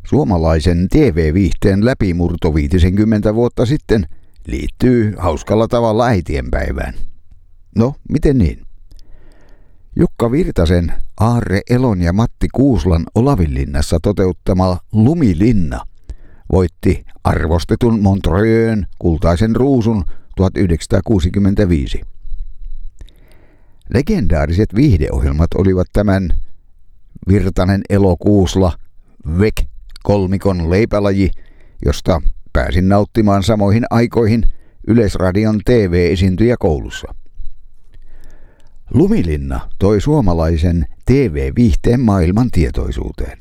suomalaisen TV-viihteen läpimurto 50 vuotta sitten liittyy hauskalla tavalla äitienpäivään. No, miten niin? Jukka Virtasen, Aarre Elon ja Matti Kuuslan Olavinlinnassa toteuttama Lumilinna voitti arvostetun Montreux'n kultaisen ruusun 1965. Legendaariset viihdeohjelmat olivat tämän Virtanen Elo Kuusla VEC-kolmikon leipälaji, josta pääsin nauttimaan samoihin aikoihin Yleisradion TV-esiintyjäkoulussa. Lumilinna toi suomalaisen TV-viihteen maailman tietoisuuteen.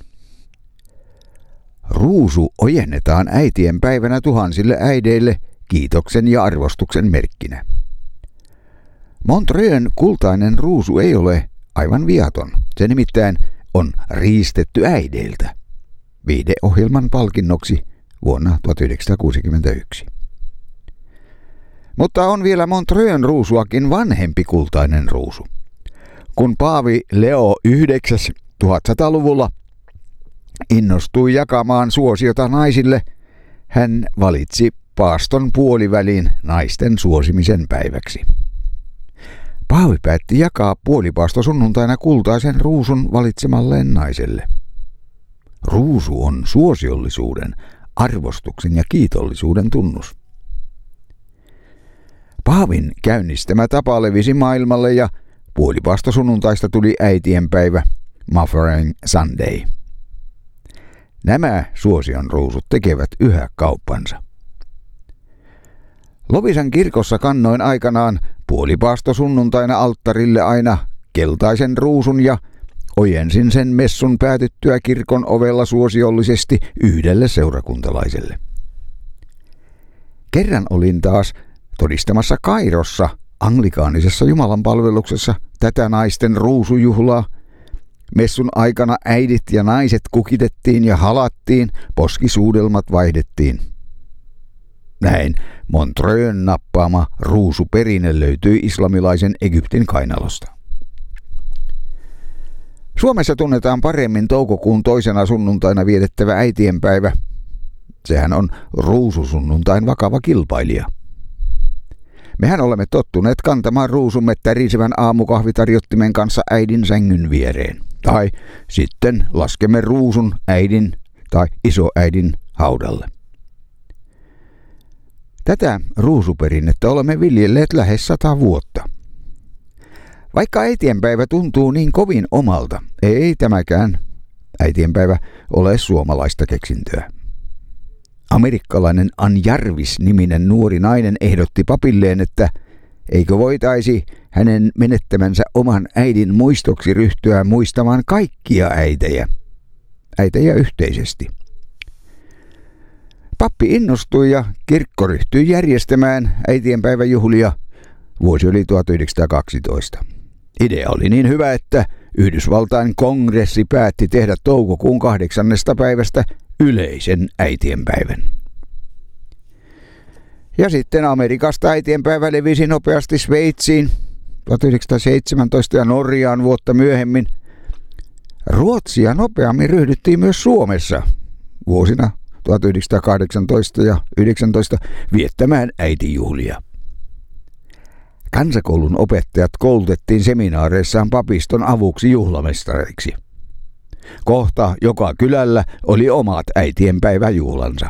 Ruusu ojennetaan äitien päivänä tuhansille äideille kiitoksen ja arvostuksen merkkinä. Montreux'n kultainen ruusu ei ole aivan viaton. Se nimittäin on riistetty äideiltä viihdeohjelman palkinnoksi vuonna 1961. Mutta on vielä Montreux'n ruusuakin vanhempi kultainen ruusu. Kun paavi Leo IX 1100-luvulla innostui jakamaan suosiota naisille, hän valitsi paaston puolivälin naisten suosimisen päiväksi. Paavi päätti jakaa puolipaasto sunnuntaina kultaisen ruusun valitsemalleen naiselle. Ruusu on suosiollisuuden, arvostuksen ja kiitollisuuden tunnus. Paavin käynnistämä tapa levisi maailmalle ja puolipaasto sunnuntaista tuli äitienpäivä, Mothering Sunday. Nämä suosion ruusut tekevät yhä kauppansa. Loviisan kirkossa kannoin aikanaan puolipaasto sunnuntaina alttarille aina keltaisen ruusun ja ojensin sen messun päätyttyä kirkon ovella suosiollisesti yhdelle seurakuntalaiselle. Kerran olin taas todistamassa Kairossa anglikaanisessa jumalanpalveluksessa tätä naisten ruusujuhlaa. Messun aikana äidit ja naiset kukitettiin ja halattiin, poskisuudelmat vaihdettiin. Näin Montreux'n nappaama ruusuperinne löytyi islamilaisen Egyptin kainalosta. Suomessa tunnetaan paremmin toukokuun toisena sunnuntaina vietettävä äitienpäivä. Sehän on ruususunnuntain vakava kilpailija. Mehän olemme tottuneet kantamaan ruusumme tärisevän aamukahvitarjottimen kanssa äidin sängyn viereen. Tai sitten laskemme ruusun äidin tai isoäidin haudalle. Tätä ruusuperinnettä olemme viljelleet lähes 100 vuotta. Vaikka äitienpäivä tuntuu niin kovin omalta, ei tämäkään äitienpäivä ole suomalaista keksintöä. Amerikkalainen Ann Jarvis-niminen nuori nainen ehdotti papilleen, että eikö voitaisi hänen menettämänsä oman äidin muistoksi ryhtyä muistamaan kaikkia äitejä yhteisesti. Pappi innostui ja kirkko ryhtyi järjestämään äitienpäiväjuhlia. Vuosi oli 1912. Idea oli niin hyvä, että Yhdysvaltain kongressi päätti tehdä toukokuun 8. päivästä yleisen äitienpäivän. Ja sitten Amerikasta äitienpäivä levisi nopeasti Sveitsiin 1917 ja Norjaan vuotta myöhemmin. Ruotsia nopeammin ryhdyttiin myös Suomessa vuosina 1918 ja 19 viettämään äitijuhlia. Kansakoulun opettajat koulutettiin seminaareissaan papiston avuksi juhlamestareiksi. Kohta joka kylällä oli omat äitienpäiväjuhlansa.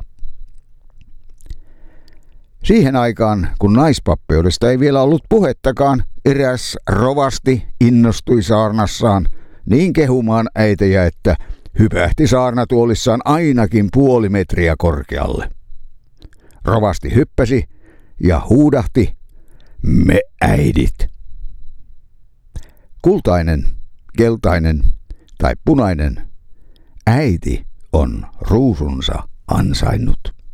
Siihen aikaan, kun naispappeudesta ei vielä ollut puhettakaan, eräs rovasti innostui saarnassaan niin kehumaan äitejä, että hypähti saarnatuolissaan ainakin puoli metriä korkealle. Rovasti hyppäsi ja huudahti, me äidit. Kultainen, keltainen tai punainen äiti on ruusunsa ansainnut.